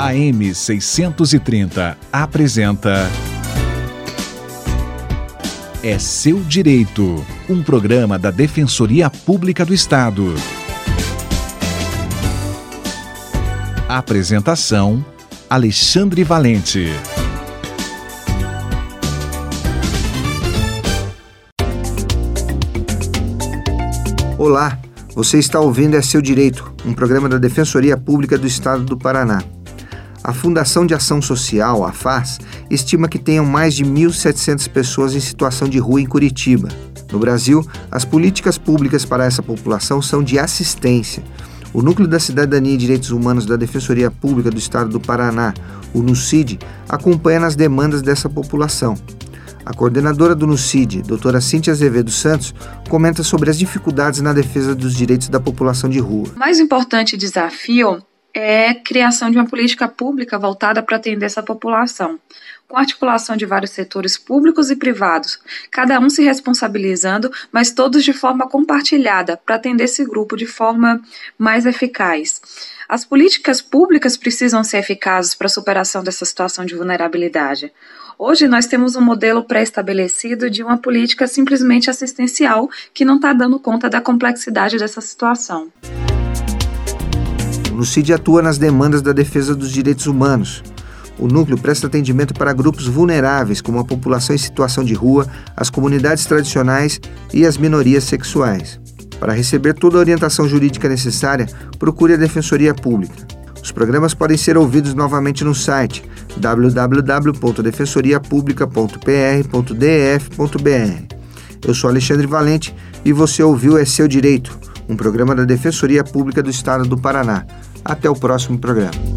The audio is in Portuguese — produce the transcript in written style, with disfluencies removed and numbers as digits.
AM 630 apresenta É Seu Direito, um programa da Defensoria Pública do Estado. Apresentação: Alexandre Valente. Olá, você está ouvindo É Seu Direito, um programa da Defensoria Pública do Estado do Paraná. A Fundação de Ação Social, a FAS, estima que tenham mais de 1.700 pessoas em situação de rua em Curitiba. No Brasil, as políticas públicas para essa população são de assistência. O Núcleo da Cidadania e Direitos Humanos da Defensoria Pública do Estado do Paraná, o NUCID, acompanha nas demandas dessa população. A coordenadora do NUCID, doutora Cíntia Azevedo Santos, comenta sobre as dificuldades na defesa dos direitos da população de rua. O mais importante desafio é a criação de uma política pública voltada para atender essa população, com articulação de vários setores públicos e privados, cada um se responsabilizando, mas todos de forma compartilhada, para atender esse grupo de forma mais eficaz. As políticas públicas precisam ser eficazes para a superação dessa situação de vulnerabilidade. Hoje nós temos um modelo pré-estabelecido de uma política simplesmente assistencial que não está dando conta da complexidade dessa situação. O NUCID atua nas demandas da defesa dos direitos humanos. O núcleo presta atendimento para grupos vulneráveis, como a população em situação de rua, as comunidades tradicionais e as minorias sexuais. Para receber toda a orientação jurídica necessária, procure a Defensoria Pública. Os programas podem ser ouvidos novamente no site www.defensoriapublica.pr.def.br. Eu sou Alexandre Valente e você ouviu É Seu Direito, um programa da Defensoria Pública do Estado do Paraná. Até o próximo programa.